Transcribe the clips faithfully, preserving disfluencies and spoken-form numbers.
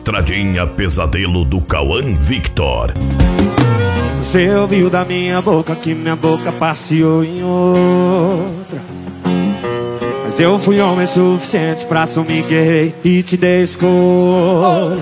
Estradinha Pesadelo do Cauã Victor. Você ouviu da minha boca que minha boca passeou em outra, mas eu fui homem suficiente pra assumir que errei e te dei escolha.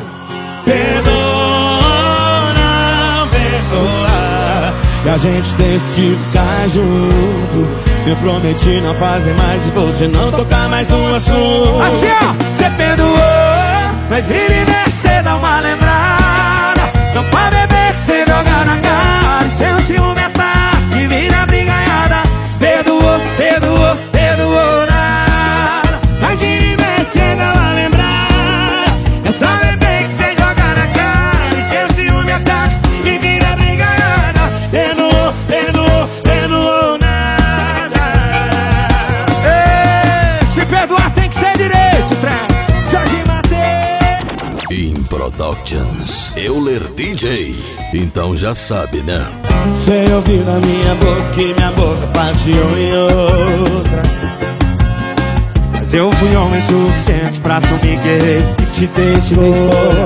Perdoa, não perdoa, e a gente decidiu ficar junto. Eu prometi não fazer mais e você não tocar mais no assunto. Assim ó, você perdoou, mas vira e mexe, cê dá uma lembrada. Não pode beber que cê joga na cara, e seu ciúme ataca e vira brigaiada. Perdoou, perdoou, perdoou nada, mas vira e mexe, cê dá uma lembrada. É só beber que cê joga na cara, e seu ciúme ataca e vira brigaiada. Perdoou, perdoou, perdoou nada. Ei, se perdoar tem que ser direito, trem. Jorge Mateus In Productions, Euler D J. Então já sabe, né? Você ouviu na minha boca que minha boca passeou em outra, mas eu fui homem suficiente pra assumir que errei e te dei escolha.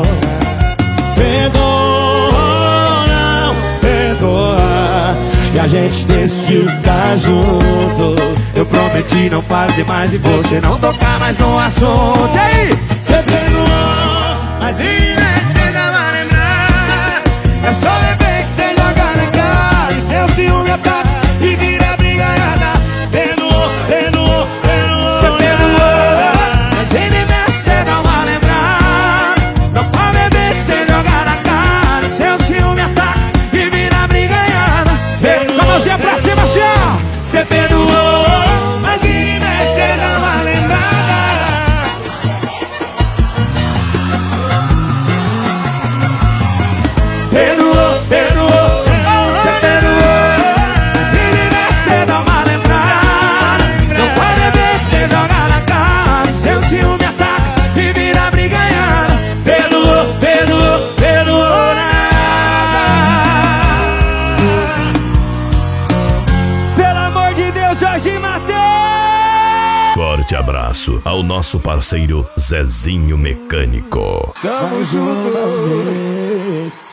Perdoa, não perdoa, e a gente decidiu ficar junto. Eu prometi não fazer mais e você não tocar mais no assunto. E aí, você perdoou, mas vira e cê dá uma lembrada. É só beber que cê joga na cara, e seu ciúme ataca e vira brigaiada. Perdoou, perdoou, perdoou. Cê perdoou, mas vira e mexe, cê dá uma lembrada. Não pode beber que cê joga na cara, e seu ciúme ataca e vira brigaiada. Com a mãozinha pra cima, assim ó. Cê perdoou, mas vira e mexe, cê dá uma lembrada. Perdoou, perdoou, cê perdoou, mas vira e mexe, cê dá uma lembrada. Não pode beber que cê joga na cara, e seu ciúme ataca e vira brigaiada. Perdoou, perdoou, perdoou nada. Pelo amor de Deus, Jorge Mateus. Forte abraço ao nosso parceiro Zezinho Mecânico. Tamo junto.